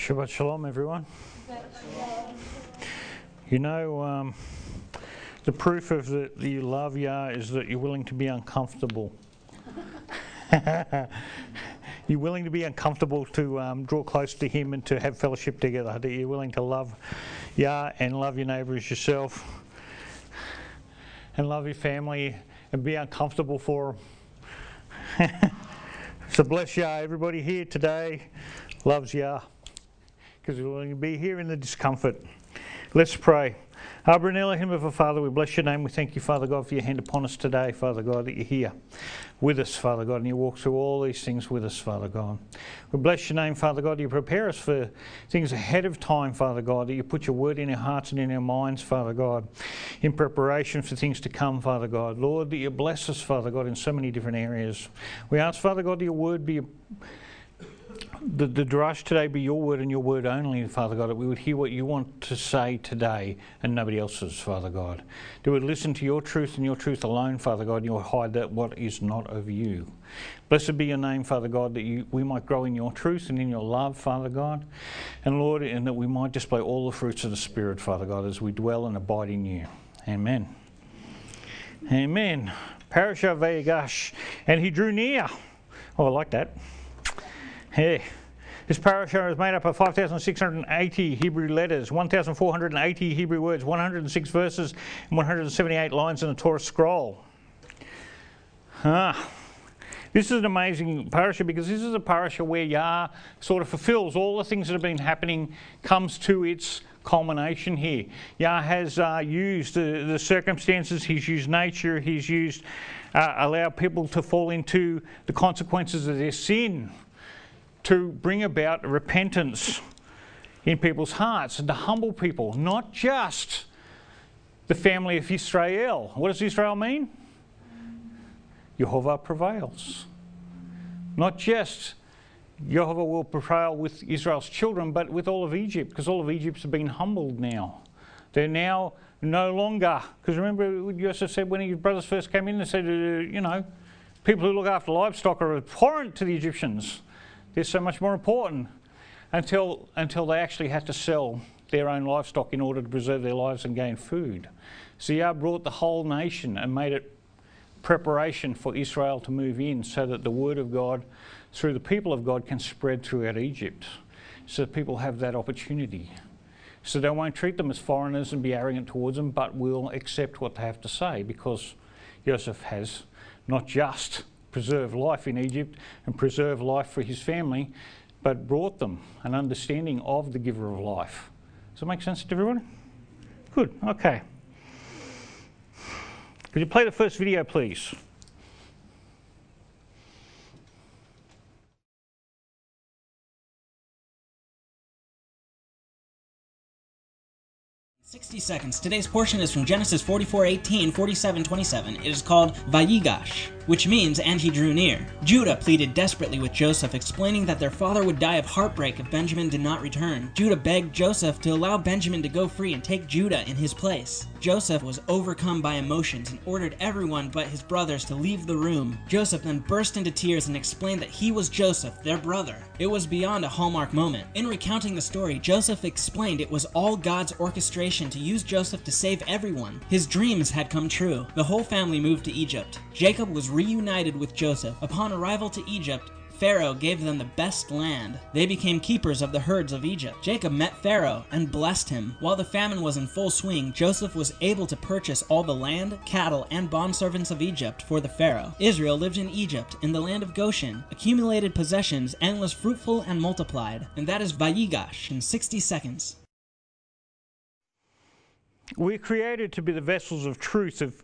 Shabbat Shalom, everyone. You know, the proof of that you love Yah is that you're willing to be uncomfortable. You're willing to be uncomfortable to draw close to Him and to have fellowship together. That you're willing to love Yah and love your neighbour as yourself, and love your family and be uncomfortable for them. So bless Yah. Everybody here today loves Yah because we're willing to be here in the discomfort. Let's pray. Abba and Elohim of our Father, we bless your name. We thank you, Father God, for your hand upon us today, Father God, that you're here with us, Father God, and you walk through all these things with us, Father God. We bless your name, Father God. You prepare us for things ahead of time, Father God, that you put your word in our hearts and in our minds, Father God, in preparation for things to come, Father God. Lord, that you bless us, Father God, in so many different areas. We ask, Father God, that your word be the drush today be your word and your word only, Father God, that we would hear what you want to say today and nobody else's, Father God. That we would listen to your truth and your truth alone, Father God, and you will hide that what is not of you. Blessed be your name, Father God, that we might grow in your truth and in your love, Father God. And Lord, and that we might display all the fruits of the Spirit, Father God, as we dwell and abide in you. Amen. Amen. Parashah Vayigash. And he drew near. Oh, I like that. Hey. This parashah is made up of 5,680 Hebrew letters, 1,480 Hebrew words, 106 verses, and 178 lines in the Torah scroll. This is an amazing parashah because this is a parashah where Yah sort of fulfills all the things that have been happening, comes to its culmination here. Yah has used the circumstances, he's used nature, he's used allowed people to fall into the consequences of their sin, to bring about repentance in people's hearts and to humble people, not just the family of Israel. What does Israel mean? Jehovah prevails. Not just Jehovah will prevail with Israel's children, but with all of Egypt, because all of Egypt have been humbled now. They're now no longer, because remember what Joseph said when his brothers first came in, they said, people who look after livestock are abhorrent to the Egyptians. They're so much more important until they actually had to sell their own livestock in order to preserve their lives and gain food. So Yah brought the whole nation and made it preparation for Israel to move in so that the word of God through the people of God can spread throughout Egypt. So that people have that opportunity. So they won't treat them as foreigners and be arrogant towards them, but will accept what they have to say, because Joseph has not just preserve life in Egypt and preserve life for his family, but brought them an understanding of the giver of life. Does that make sense to everyone? Good, okay. Could you play the first video, please? "60 seconds. Today's portion is from Genesis 44:18, 47:27. It is called Vayigash, which means, and he drew near. Judah pleaded desperately with Joseph, explaining that their father would die of heartbreak if Benjamin did not return. Judah begged Joseph to allow Benjamin to go free and take Judah in his place. Joseph was overcome by emotions and ordered everyone but his brothers to leave the room. Joseph then burst into tears and explained that he was Joseph, their brother. It was beyond a Hallmark moment. In recounting the story, Joseph explained it was all God's orchestration to use Joseph to save everyone. His dreams had come true. The whole family moved to Egypt. Jacob was reunited with Joseph. Upon arrival to Egypt, Pharaoh gave them the best land. They became keepers of the herds of Egypt. Jacob met Pharaoh and blessed him. While the famine was in full swing, Joseph was able to purchase all the land, cattle, and bondservants of Egypt for the Pharaoh. Israel lived in Egypt, in the land of Goshen, accumulated possessions, and was fruitful and multiplied. And that is Vayigash in 60 seconds. We're created to be the vessels of truth of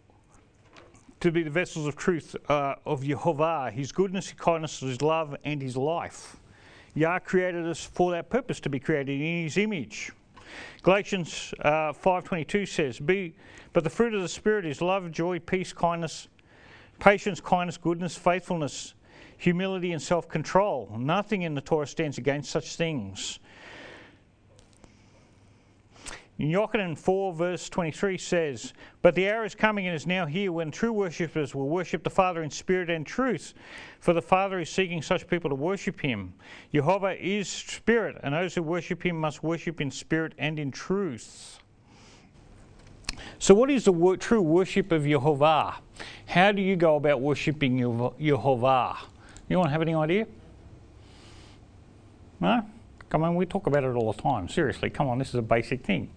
Jehovah, his goodness, his kindness, his love, and his life. Yah created us for that purpose, to be created in his image. Galatians 5:22 says, "But the fruit of the Spirit is love, joy, peace, kindness, patience, kindness, goodness, faithfulness, humility, and self-control. Nothing in the Torah stands against such things." Yochanan 4 verse 23 says, "But the hour is coming and is now here when true worshippers will worship the Father in spirit and truth, for the Father is seeking such people to worship him. Jehovah is spirit, and those who worship him must worship in spirit and in truth." So what is the true worship of Jehovah? How do you go about worshipping Jehovah? Anyone have any idea? No? Come on, we talk about it all the time. Seriously, come on, this is a basic thing.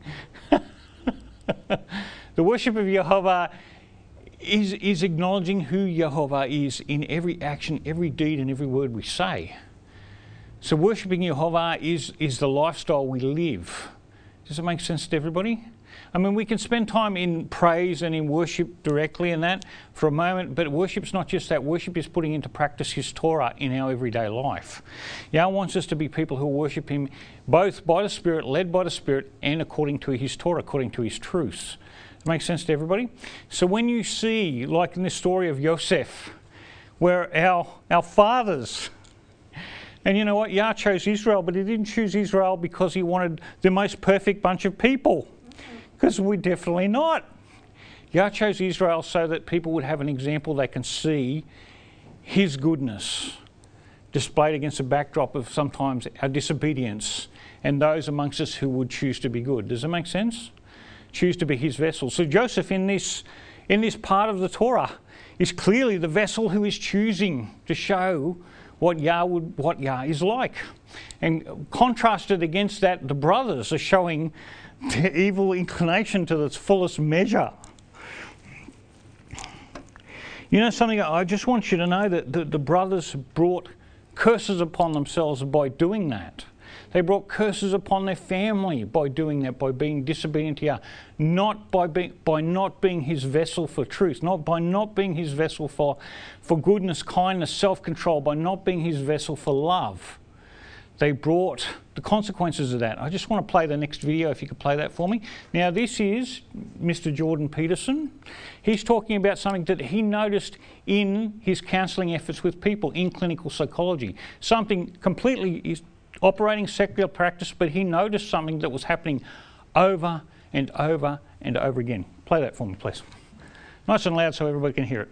The worship of Jehovah is acknowledging who Jehovah is in every action, every deed, and every word we say. So worshipping Jehovah is the lifestyle we live. Does it make sense to everybody? I mean, we can spend time in praise and in worship directly and that for a moment, but worship's not just that. Worship is putting into practice his Torah in our everyday life. Yahweh wants us to be people who worship him both by the Spirit, led by the Spirit, and according to his Torah, according to his truths. Does it make sense to everybody? So when you see, like in this story of Joseph, where our fathers, and you know what, Yah chose Israel, but he didn't choose Israel because he wanted the most perfect bunch of people. Because we're definitely not. Yah chose Israel so that people would have an example they can see his goodness displayed against a backdrop of sometimes our disobedience and those amongst us who would choose to be good. Does it make sense? Choose to be his vessel. So Joseph in this part of the Torah is clearly the vessel who is choosing to show what Yah is like. And contrasted against that, the brothers are showing the evil inclination to its fullest measure. You know something, I just want you to know that the brothers brought curses upon themselves by doing that. They brought curses upon their family by doing that, by being disobedient to Yah. Not by not being his vessel for truth, by not being his vessel for goodness, kindness, self-control, by not being his vessel for love. They brought the consequences of that. I just want to play the next video, if you could play that for me. Now, this is Mr. Jordan Peterson. He's talking about something that he noticed in his counselling efforts with people in clinical psychology. Something completely is operating secular practice, but he noticed something that was happening over and over and over again. Play that for me, please. Nice and loud so everybody can hear it.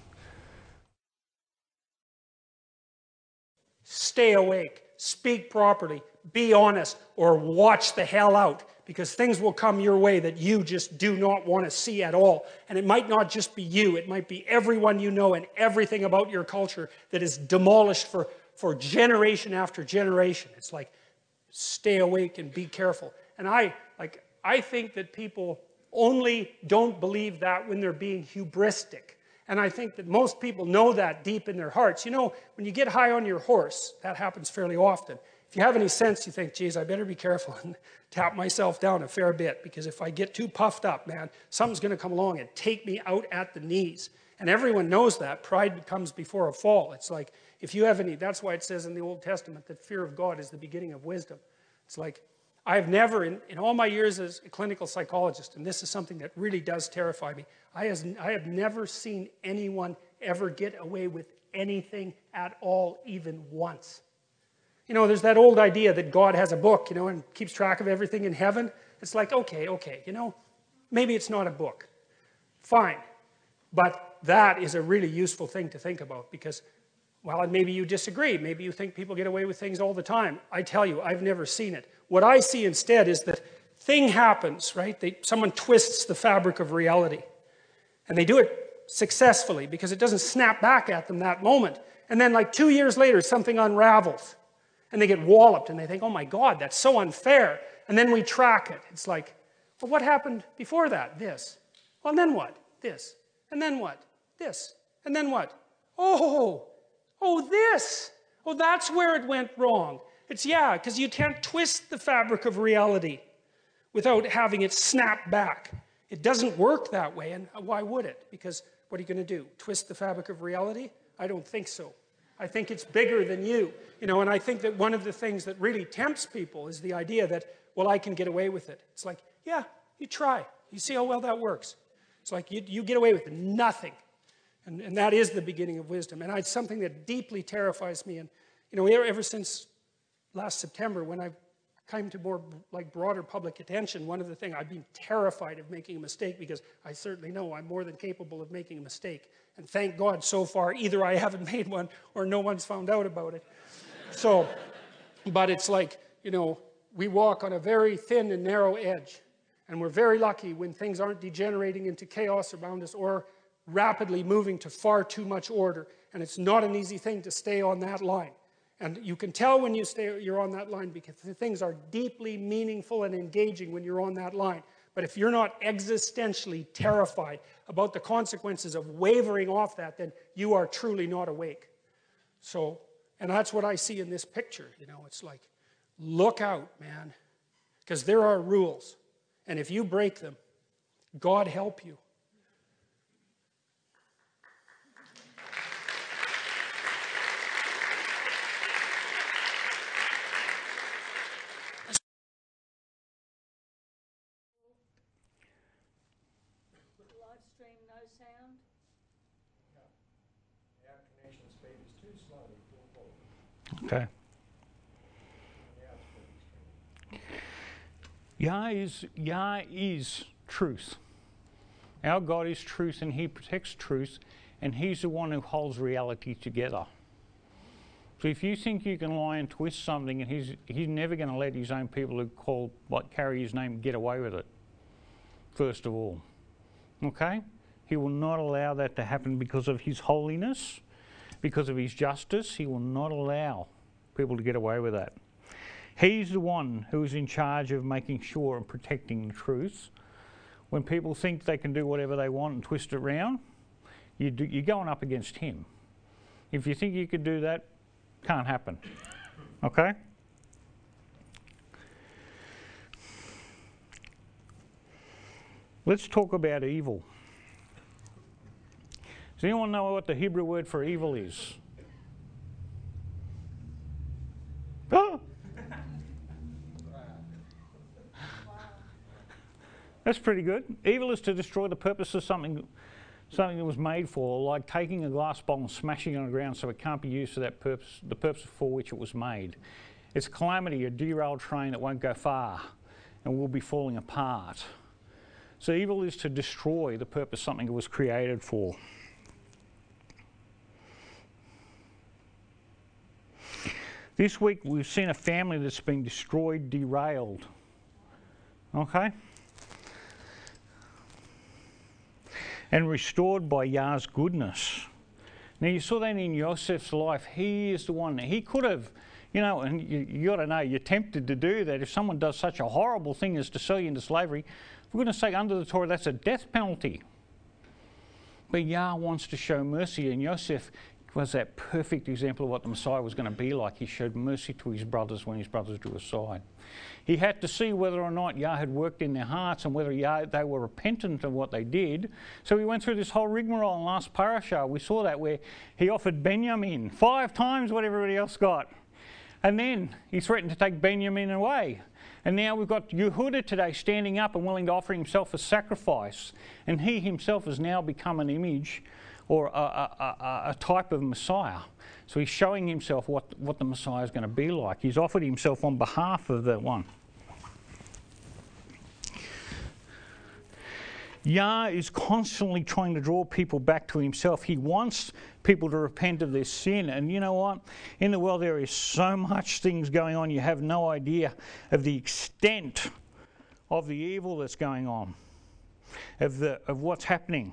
Stay awake. Speak properly, be honest, or watch the hell out, because things will come your way that you just do not want to see at all. And it might not just be you, it might be everyone you know and everything about your culture that is demolished for generation after generation. It's like, stay awake and be careful. And I think that people only don't believe that when they're being hubristic. And I think that most people know that deep in their hearts. You know, when you get high on your horse, that happens fairly often. If you have any sense, you think, geez, I better be careful and tap myself down a fair bit, because if I get too puffed up, man, something's going to come along and take me out at the knees. And everyone knows that. Pride comes before a fall. It's like, if you have any, that's why it says in the Old Testament that fear of God is the beginning of wisdom. It's like, I've never, in all my years as a clinical psychologist, and this is something that really does terrify me, I have never seen anyone ever get away with anything at all, even once. You know, there's that old idea that God has a book, you know, and keeps track of everything in heaven. It's like, okay, you know, maybe it's not a book. Fine. But that is a really useful thing to think about, because, well, and maybe you disagree. Maybe you think people get away with things all the time. I tell you, I've never seen it. What I see instead is that thing happens, right? Someone twists the fabric of reality. And they do it successfully because it doesn't snap back at them that moment. And then like 2 years later, something unravels. And they get walloped and they think, oh my God, that's so unfair. And then we track it. It's like, well, what happened before that? This. Well, and then what? This. And then what? This. And then what? Oh, this. Oh, that's where it went wrong. It's, yeah, because you can't twist the fabric of reality without having it snap back. It doesn't work that way, and why would it? Because what are you going to do? Twist the fabric of reality? I don't think so. I think it's bigger than you. You know, and I think that one of the things that really tempts people is the idea that, well, I can get away with it. It's like, yeah, you try. You see how well that works. It's like you get away with nothing. And that is the beginning of wisdom. And it's something that deeply terrifies me. And, you know, ever since last September, when I came to more like broader public attention, one of the things, I've been terrified of making a mistake because I certainly know I'm more than capable of making a mistake. And thank God so far, either I haven't made one or no one's found out about it. So, but it's like, you know, we walk on a very thin and narrow edge. And we're very lucky when things aren't degenerating into chaos around us or rapidly moving to far too much order. And it's not an easy thing to stay on that line. And you can tell when you're on that line because the things are deeply meaningful and engaging when you're on that line. But if you're not existentially terrified about the consequences of wavering off that, then you are truly not awake. So, and that's what I see in this picture. You know, it's like, look out, man. Because there are rules. And if you break them, God help you. Live stream, no sound. Our connection speed is too slow. Okay. Yah is truth. Our God is truth and he protects truth and he's the one who holds reality together. So if you think you can lie and twist something and he's never going to let his own people who carry his name get away with it, first of all. Okay? He will not allow that to happen because of his holiness, because of his justice. He will not allow people to get away with that. He's the one who is in charge of making sure and protecting the truth. When people think they can do whatever they want and twist it around, you're going up against him. If you think you could do that, can't happen. Okay? Let's talk about evil. Does anyone know what the Hebrew word for evil is? Oh! That's pretty good. Evil is to destroy the purpose of something that was made for, like taking a glass bowl and smashing it on the ground so it can't be used for that purpose, the purpose for which it was made. It's a calamity, a derailed train that won't go far and will be falling apart. So evil is to destroy the purpose something was created for. This week we've seen a family that's been destroyed, derailed. Okay? And restored by Yah's goodness. Now you saw that in Joseph's life. He is the one. He could have, you know, and you got to know, you're tempted to do that. If someone does such a horrible thing as to sell you into slavery, for goodness sake, under the Torah, that's a death penalty. But Yah wants to show mercy, and Joseph was that perfect example of what the Messiah was going to be like. He showed mercy to his brothers when his brothers drew aside. He had to see whether or not Yah had worked in their hearts and whether they were repentant of what they did. So he went through this whole rigmarole in last parasha. We saw that where he offered Benjamin 5 times what everybody else got. And then he threatened to take Benjamin away. And now we've got Yehuda today standing up and willing to offer himself as sacrifice. And he himself has now become an image or a type of Messiah. So he's showing himself what the Messiah is going to be like. He's offered himself on behalf of that one. Yah is constantly trying to draw people back to himself. He wants people to repent of their sin. And you know what? In the world there is so much things going on, you have no idea of the extent of the evil that's going on, of what's happening.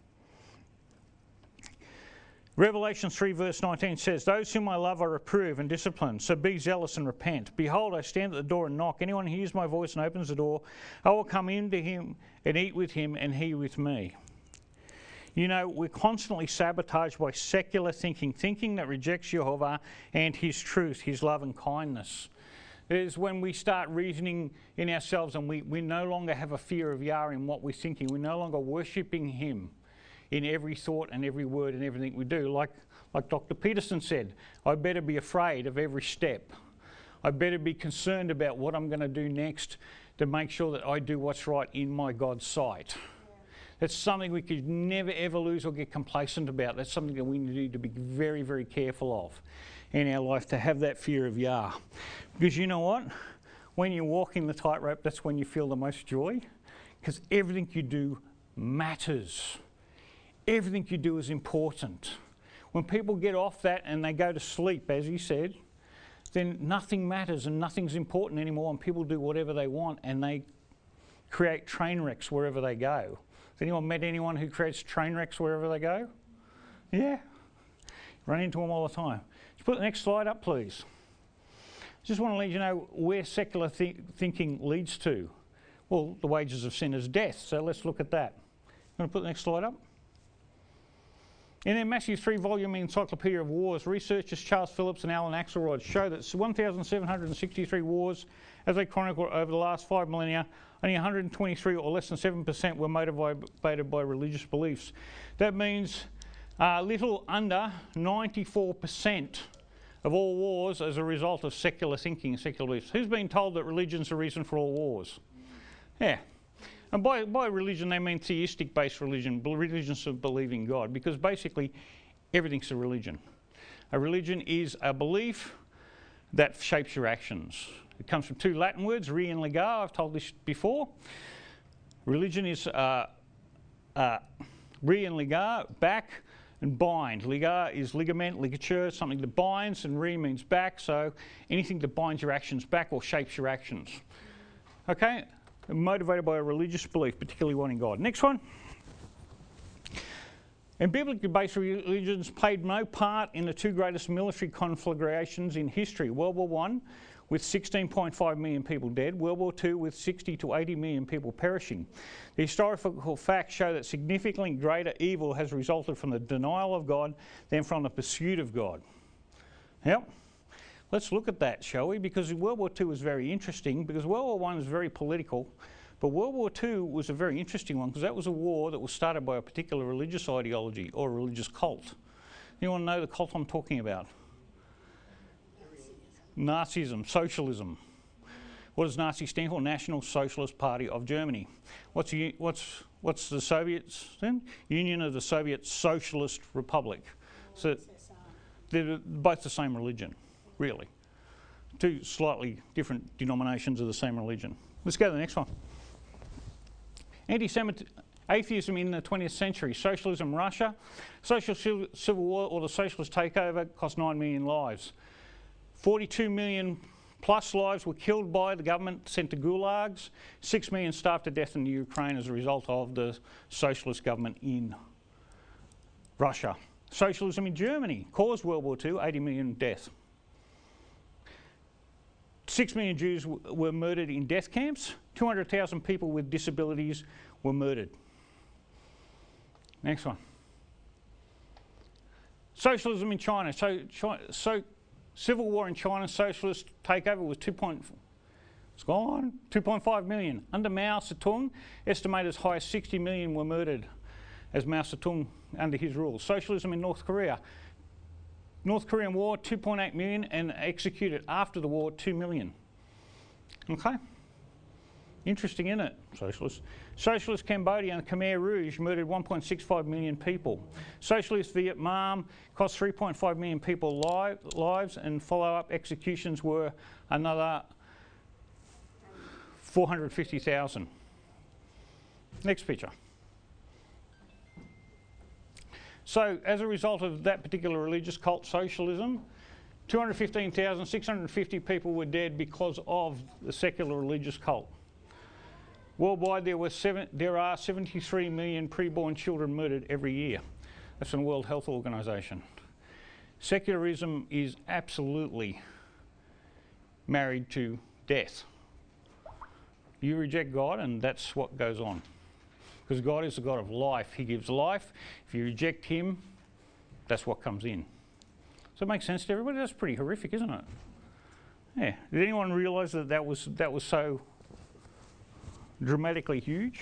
Revelation 3 verse 19 says, "Those whom I love I reprove and discipline, so be zealous and repent. Behold, I stand at the door and knock. Anyone who hears my voice and opens the door, I will come into him and eat with him and he with me." You know, we're constantly sabotaged by secular thinking that rejects Jehovah and his truth, his love and kindness. It is when we start reasoning in ourselves and we no longer have a fear of Yah in what we're thinking. We're no longer worshipping him in every thought and every word and everything we do. Like Dr. Peterson said, I better be afraid of every step. I better be concerned about what I'm going to do next to make sure that I do what's right in my God's sight. That's something we could never ever lose or get complacent about. That's something that we need to be very, very careful of in our life, to have that fear of Yah. Because you know what? when you're walking the tightrope, that's when you feel the most joy, because everything you do matters. Everything you do is important. When people get off that and they go to sleep, as he said, then nothing matters and nothing's important anymore, and people do whatever they want and they create train wrecks wherever they go. Has anyone met anyone who creates train wrecks wherever they go? Yeah. Run into them all the time. Just put the next slide up, please. Just want to let you know where secular thinking leads to. Well, the wages of sin is death, so let's look at that. You want to put the next slide up? In their massive 3-volume Encyclopedia of Wars, researchers Charles Phillips and Alan Axelrod show that 1,763 wars, as they chronicle over the last 5 millennia, only 123 or less than 7% were motivated by religious beliefs. That means a little under 94% of all wars as a result of secular thinking and secular beliefs. Who's been told that religion's the reason for all wars? Yeah. And by religion they mean theistic based religion, religions of believing God, because basically everything's a religion. A religion is a belief that shapes your actions. It comes from 2 Latin words, re and ligar. I've told this before. Religion is re and ligar, back, and bind. Ligar is ligament, ligature, something that binds, and re means back, so anything that binds your actions back or shapes your actions. Okay? Motivated by a religious belief, particularly one in God. Next one. And biblically based religions played no part in the 2 greatest military conflagrations in history. World War I with 16.5 million people dead, World War II with 60 to 80 million people perishing. The historical facts show that significantly greater evil has resulted from the denial of God than from the pursuit of God. Yep. Let's look at that, shall we? Because World War II was very interesting, because World War I was very political, but World War II was a very interesting one, because that was a war that was started by a particular religious ideology or a religious cult. Anyone know the cult I'm talking about? Nazism, socialism. What does Nazi stand for? National Socialist Party of Germany. What's the Soviets then? Union of the Soviet Socialist Republic. So they're both the same religion. Really. 2 slightly different denominations of the same religion. Let's go to the next one. Atheism in the 20th century. Socialism, Russia. Social civil war or the socialist takeover cost 9 million lives. 42 million plus lives were killed by the government, sent to gulags. 6 million starved to death in Ukraine as a result of the socialist government in Russia. Socialism in Germany caused World War II, 80 million deaths. 6 million Jews were murdered in death camps. 200,000 people with disabilities were murdered. Next one. Socialism in China. So civil war in China, socialist takeover was 2.5 million. Under Mao Zedong, estimated as high as 60 million were murdered as Mao Zedong under his rule. Socialism in North Korea. North Korean War, 2.8 million, and executed after the war, 2 million. Okay? Interesting, isn't it? Socialist Cambodia and Khmer Rouge murdered 1.65 million people. Socialist Vietnam cost 3.5 million people lives, and follow-up executions were another 450,000. Next picture. So as a result of that particular religious cult, socialism, 215,650 people were dead because of the secular religious cult. Worldwide, there are 73 million preborn children murdered every year. That's from the World Health Organization. Secularism is absolutely married to death. You reject God and that's what goes on. Because God is the God of life. He gives life. If you reject him, that's what comes in. Does that make sense to everybody? That's pretty horrific, isn't it? Yeah. Did anyone realise that that was so dramatically huge?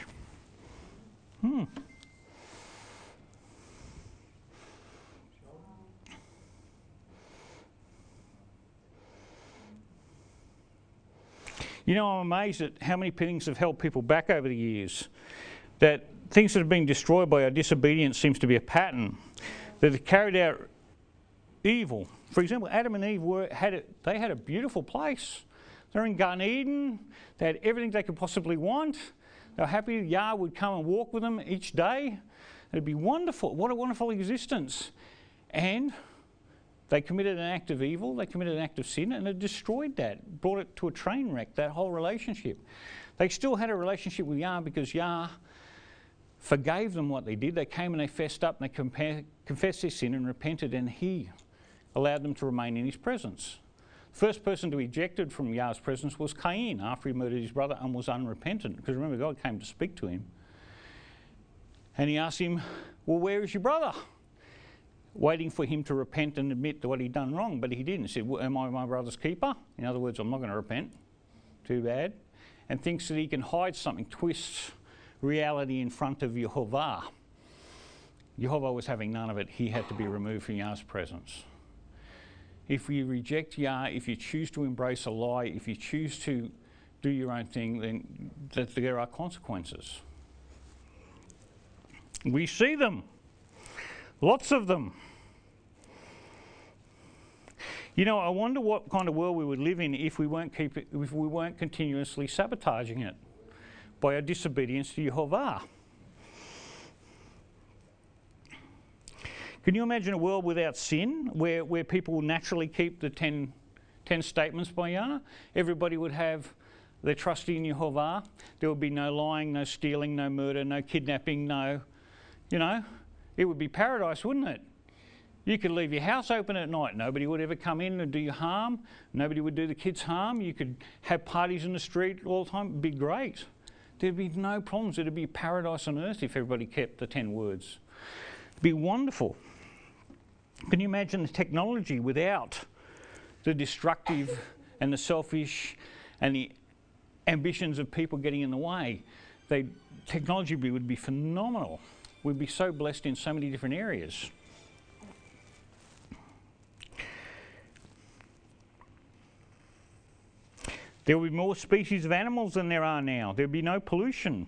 You know, I'm amazed at how many things have held people back over the years. That things that have been destroyed by our disobedience seems to be a pattern. That have carried out evil. For example, Adam and Eve had a beautiful place. They're in Gan Eden. They had everything they could possibly want. They were happy Yah would come and walk with them each day. It'd be wonderful. What a wonderful existence. And they committed an act of evil, they committed an act of sin, and it destroyed that, brought it to a train wreck, that whole relationship. They still had a relationship with Yah because Yah forgave them what they did. They came and they fessed up and they confessed their sin and repented, and He allowed them to remain in His presence. The first person to be ejected from Yah's presence was Cain after he murdered his brother and was unrepentant. Because remember, God came to speak to him. And He asked him, well, where is your brother? Waiting for him to repent and admit that what he'd done wrong, but he didn't. He said, well, am I my brother's keeper? In other words, I'm not going to repent. Too bad. And thinks that he can hide something, twists reality in front of Yehovah. Yehovah was having none of it. He had to be removed from Yah's presence. If you reject Yah, if you choose to embrace a lie, if you choose to do your own thing, then there are consequences. We see them. Lots of them. You know, I wonder what kind of world we would live in if we weren't continuously sabotaging it by our disobedience to Yehovah. Can you imagine a world without sin, where people naturally keep the 10 statements by Yah? Everybody would have their trust in Yehovah. There would be no lying, no stealing, no murder, no kidnapping, no, you know, it would be paradise, wouldn't it? You could leave your house open at night. Nobody would ever come in and do you harm. Nobody would do the kids harm. You could have parties in the street all the time. It'd be great. There'd be no problems. It'd be paradise on earth if everybody kept the 10 words. It'd be wonderful. Can you imagine the technology without the destructive and the selfish and the ambitions of people getting in the way? Technology would be phenomenal. We'd be so blessed in so many different areas. There would be more species of animals than there are now. There'd be no pollution.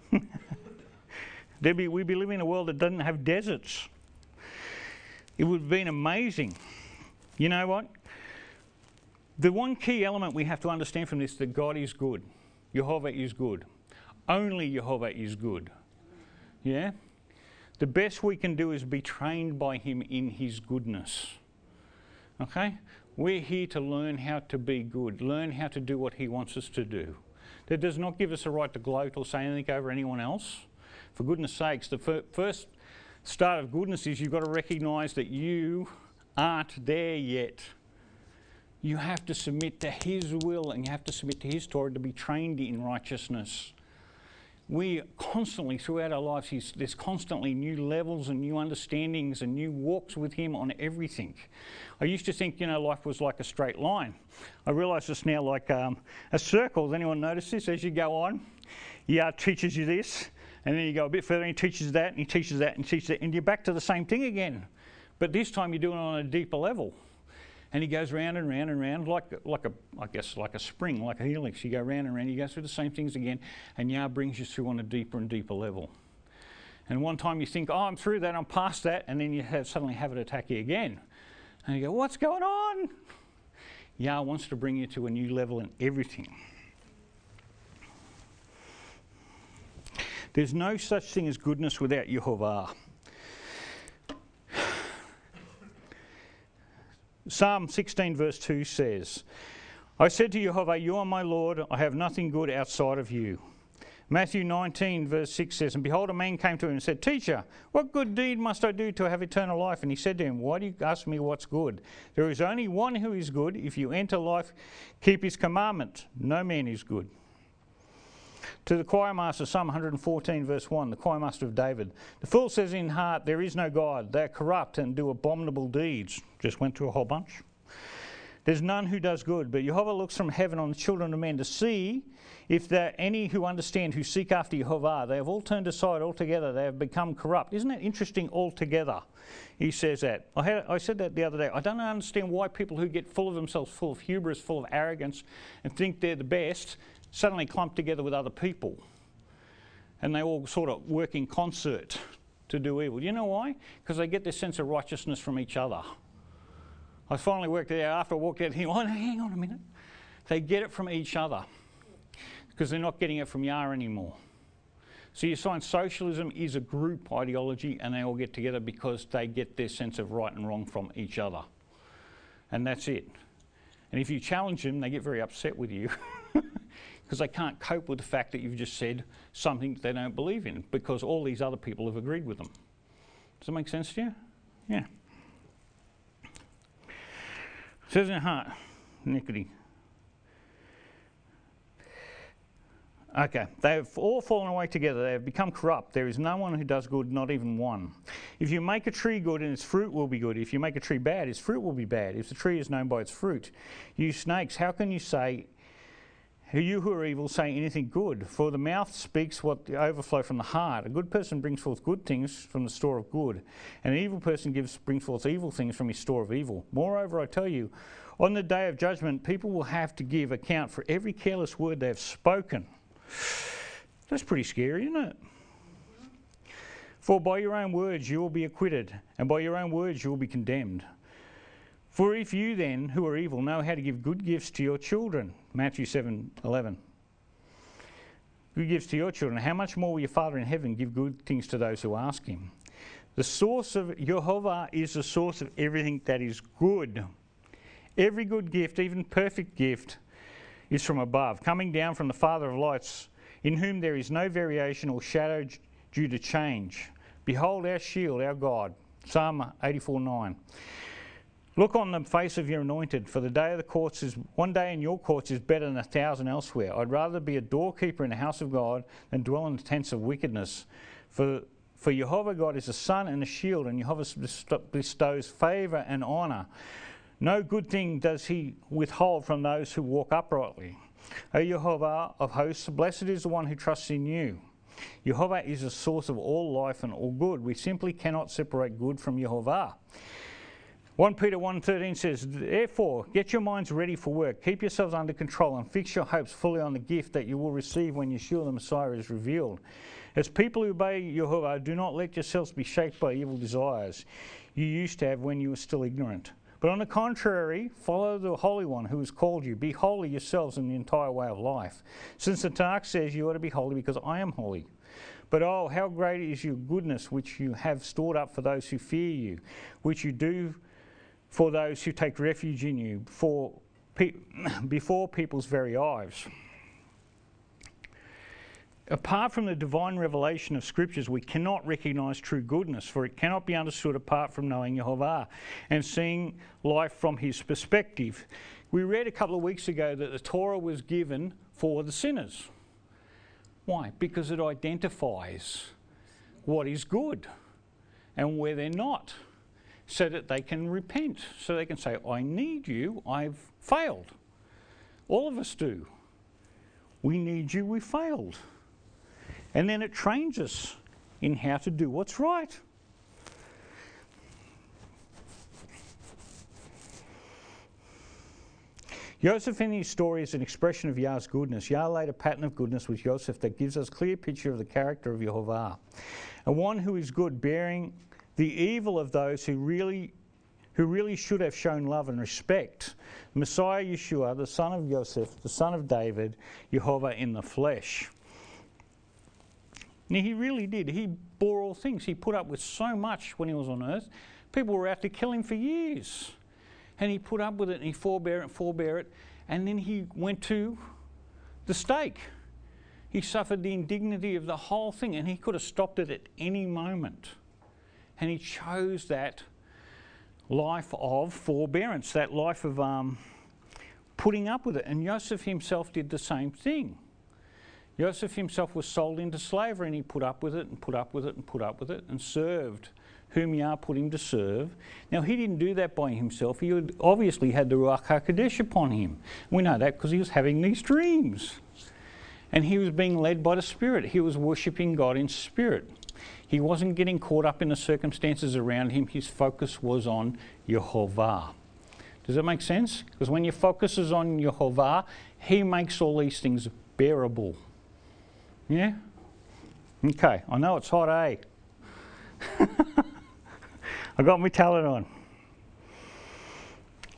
We'd be living in a world that doesn't have deserts. It would have been amazing. You know what? The one key element we have to understand from this is that God is good. Yehovah is good. Only Yehovah is good. Yeah? The best we can do is be trained by Him in His goodness. Okay? We're here to learn how to be good, learn how to do what He wants us to do. That does not give us a right to gloat or say anything over anyone else. For goodness sakes, the first start of goodness is you've got to recognise that you aren't there yet. You have to submit to His will and you have to submit to His Torah to be trained in righteousness. We constantly, throughout our lives, there's constantly new levels and new understandings and new walks with Him on everything. I used to think, you know, life was like a straight line. I realise it's now like a circle. Has anyone noticed this? As you go on, Yah teaches you this, and then you go a bit further and He teaches that, and He teaches that, and He teaches that, and you're back to the same thing again. But this time you're doing it on a deeper level. And He goes round and round and round like a spring, like a helix. You go round and round, you go through the same things again, and Yah brings you through on a deeper and deeper level. And one time you think, oh, I'm through that, I'm past that, and then you suddenly have it attack you again. And you go, what's going on? Yah wants to bring you to a new level in everything. There's no such thing as goodness without Yehovah. Psalm 16 verse 2 says, I said to Yehovah, you are my Lord, I have nothing good outside of you. Matthew 19 verse 6 says, and behold, a man came to him and said, Teacher, what good deed must I do to have eternal life? And he said to him, why do you ask me what's good? There is only one who is good. If you enter life, keep His commandment. No man is good. To the choir master, Psalm 114 verse 1, the choir master of David. The fool says in heart, there is no God. They are corrupt and do abominable deeds. Just went through a whole bunch. There's none who does good, but Yehovah looks from heaven on the children of men to see if there are any who understand, who seek after Yehovah. They have all turned aside altogether. They have become corrupt. Isn't that interesting? Altogether, he says that. I said that the other day. I don't understand why people who get full of themselves, full of hubris, full of arrogance, and think they're the best, suddenly clump together with other people. And they all sort of work in concert to do evil. You know why? Because they get their sense of righteousness from each other. I finally worked it out after I walked out here. Oh, hang on a minute. They get it from each other because they're not getting it from Yah anymore. So you find socialism is a group ideology, and they all get together because they get their sense of right and wrong from each other. And that's it. And if you challenge them, they get very upset with you because they can't cope with the fact that you've just said something that they don't believe in because all these other people have agreed with them. Does that make sense to you? Yeah. It says in the heart, iniquity. Okay, they have all fallen away together. They have become corrupt. There is no one who does good, not even one. If you make a tree good, and its fruit will be good. If you make a tree bad, its fruit will be bad. If the tree is known by its fruit. You snakes, how can you say, you who are evil, say anything good? For the mouth speaks what the overflow from the heart. A good person brings forth good things from the store of good, and an evil person brings forth evil things from his store of evil. Moreover, I tell you, on the day of judgment, people will have to give account for every careless word they have spoken. That's pretty scary, isn't it? For by your own words you will be acquitted, and by your own words you will be condemned. For if you then, who are evil, know how to give good gifts to your children, Matthew 7:11, good gifts to your children, how much more will your Father in heaven give good things to those who ask him? The source of Yehovah is the source of everything that is good. Every good gift, even perfect gift, is from above, coming down from the Father of lights, in whom there is no variation or shadow due to change. Behold our shield, our God. Psalm 84:9. Look on the face of your anointed, for the day of the courts is, one day in your courts is better than 1,000 elsewhere. I'd rather be a doorkeeper in the house of God than dwell in the tents of wickedness. For Jehovah God is a sun and a shield, and Jehovah bestows favour and honour. No good thing does he withhold from those who walk uprightly. O Jehovah of hosts, blessed is the one who trusts in you. Jehovah is the source of all life and all good. We simply cannot separate good from Jehovah. 1 Peter 1:13 says, therefore, get your minds ready for work. Keep yourselves under control and fix your hopes fully on the gift that you will receive when Yeshua the Messiah is revealed. As people who obey Jehovah, do not let yourselves be shaped by evil desires you used to have when you were still ignorant. But on the contrary, follow the Holy One who has called you. Be holy yourselves in the entire way of life. Since the Tanakh says you ought to be holy because I am holy. But oh, how great is your goodness which you have stored up for those who fear you, which you do for those who take refuge in you before people's very eyes. Apart from the divine revelation of scriptures, we cannot recognise true goodness, for it cannot be understood apart from knowing Yehovah and seeing life from his perspective. We read a couple of weeks ago that the Torah was given for the sinners. Why? Because it identifies what is good and where they're not, so that they can repent, so they can say, I need you, I've failed. All of us do. We need you, we failed. And then it trains us in how to do what's right. Joseph in his story is an expression of Yah's goodness. Yah laid a pattern of goodness with Joseph that gives us a clear picture of the character of Yehovah. And one who is good, bearing the evil of those who really should have shown love and respect. Messiah Yeshua, the son of Joseph, the son of David, Yehovah in the flesh. Now, he really did. He bore all things. He put up with so much when he was on earth. People were out to kill him for years. And he put up with it, and he forbore it, and then he went to the stake. He suffered the indignity of the whole thing, and he could have stopped it at any moment. And he chose that life of forbearance, that life of putting up with it. And Joseph himself did the same thing. Joseph himself was sold into slavery, and he put up with it and put up with it and put up with it and served whom Yah put him to serve. Now, he didn't do that by himself. He obviously had the Ruach HaKodesh upon him. We know that because he was having these dreams. And he was being led by the Spirit. He was worshipping God in spirit. He wasn't getting caught up in the circumstances around him. His focus was on Yehovah. Does that make sense? Because when your focus is on Yehovah, he makes all these things bearable. Yeah? Okay, I know it's hot, eh? I got my talent on.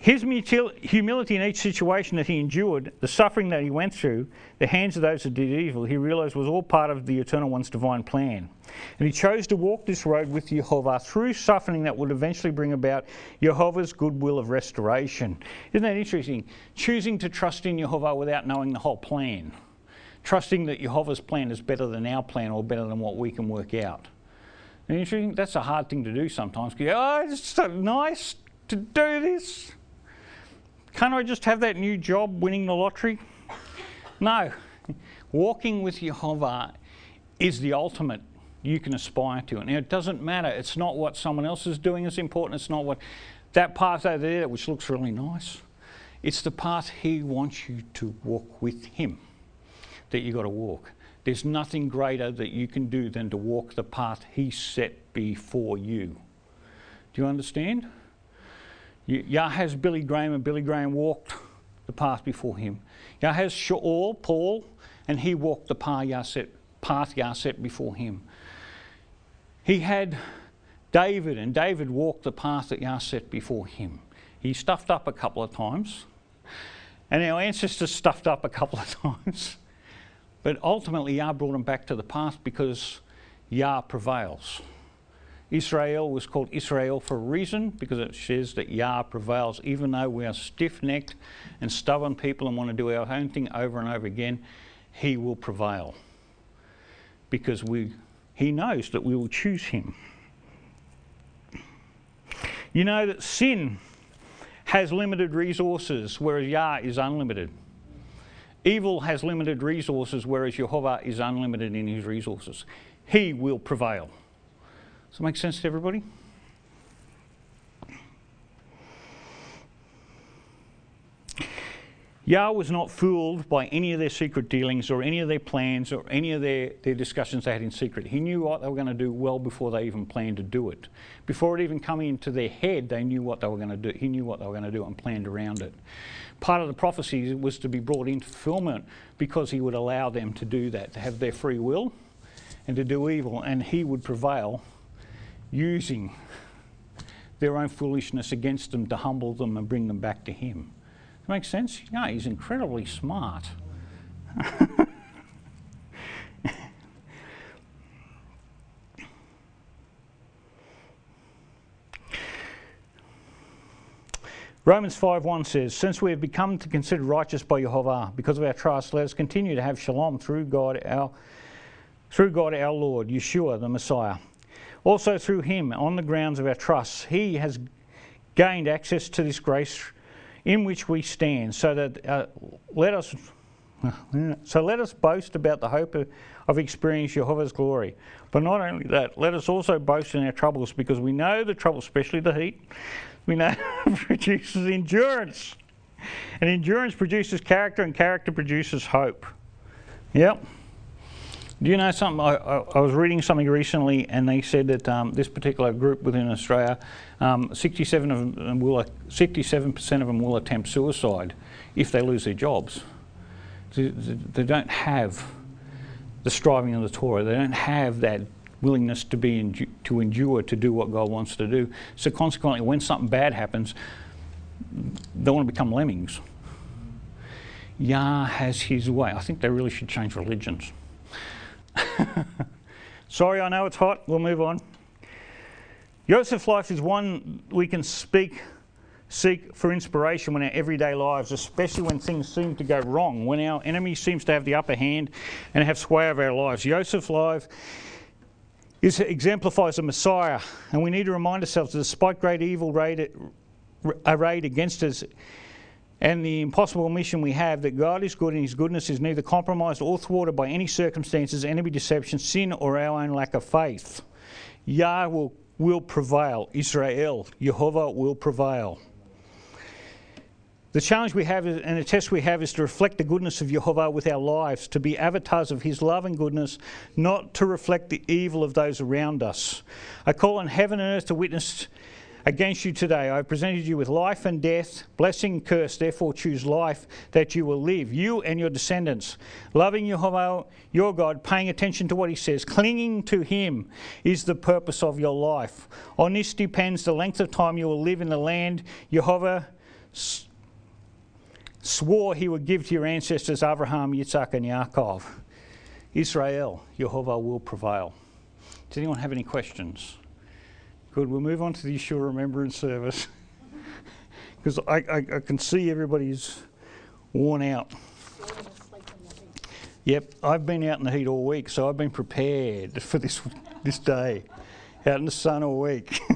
His humility in each situation that he endured, the suffering that he went through, the hands of those that did evil, he realised was all part of the Eternal One's divine plan. And he chose to walk this road with Jehovah through suffering that would eventually bring about Jehovah's goodwill of restoration. Isn't that interesting? Choosing to trust in Jehovah without knowing the whole plan. Trusting that Jehovah's plan is better than our plan or better than what we can work out. And interesting, that's a hard thing to do sometimes. Oh, it's so nice to do this. Can't I just have that new job winning the lottery? No. Walking with Jehovah is the ultimate you can aspire to. And it doesn't matter. It's not what someone else is doing is important. It's not what that path over there, which looks really nice. It's the path he wants you to walk with him that you've got to walk. There's nothing greater that you can do than to walk the path he set before you. Do you understand? Yah has Billy Graham, and Billy Graham walked the path before him. Yah has Shaul, Paul, and he walked the path Yah set before him. He had David, and David walked the path that Yah set before him. He stuffed up a couple of times, and our ancestors stuffed up a couple of times. But ultimately, Yah brought them back to the path because Yah prevails. Israel was called Israel for a reason, because it says that Yah prevails. Even though we are stiff-necked and stubborn people and want to do our own thing over and over again, he will prevail. Because he knows that we will choose him. You know that sin has limited resources, whereas Yah is unlimited. Evil has limited resources, whereas Jehovah is unlimited in his resources. He will prevail. Does that make sense to everybody? Yah was not fooled by any of their secret dealings or any of their plans or any of their discussions they had in secret. He knew what they were going to do well before they even planned to do it. Before it even came into their head, they knew what they were going to do. He knew what they were going to do and planned around it. Part of the prophecy was to be brought into fulfillment because he would allow them to do that, to have their free will and to do evil, and he would prevail using their own foolishness against them to humble them and bring them back to him. Does that make sense? Yeah, he's incredibly smart. Romans 5:1 says, since we have become to consider righteous by Jehovah because of our trust, let us continue to have shalom through God our Lord, Yeshua the Messiah. Also through him, on the grounds of our trust, he has gained access to this grace in which we stand, so that let us boast about the hope of experiencing Jehovah's glory. But not only that, let us also boast in our troubles, because we know the trouble, especially the heat, we know produces endurance. And endurance produces character, and character produces hope. Yep. Do you know something? I was reading something recently, and they said that this particular group within Australia, 67% of them will attempt suicide if they lose their jobs. They don't have the striving of the Torah. They don't have that willingness to endure to do what God wants to do. So consequently, when something bad happens, they want to become lemmings. Yah has his way. I think they really should change religions. Sorry, I know it's hot. We'll move on. Joseph's life is one we can seek for inspiration in our everyday lives, especially when things seem to go wrong, when our enemy seems to have the upper hand and have sway over our lives. Joseph's life exemplifies the Messiah, and we need to remind ourselves that despite great evil arrayed against us and the impossible mission we have, that God is good and his goodness is neither compromised or thwarted by any circumstances, enemy deception, sin, or our own lack of faith. Yah will prevail. Israel, Jehovah will prevail. The challenge we have and the test we have is to reflect the goodness of Jehovah with our lives, to be avatars of his love and goodness, not to reflect the evil of those around us. I call on heaven and earth to witness against you today. I have presented you with life and death, blessing and curse. Therefore choose life that you will live, you and your descendants. Loving Jehovah, your God, paying attention to what he says, clinging to him is the purpose of your life. On this depends the length of time you will live in the land Jehovah swore he would give to your ancestors Abraham, Yitzhak, and Yaakov. Israel, Jehovah will prevail. Does anyone have any questions? Good, we'll move on to the Yeshua Remembrance Service. Because I can see everybody's worn out. Yep, I've been out in the heat all week, so I've been prepared for this day. Out in the sun all week.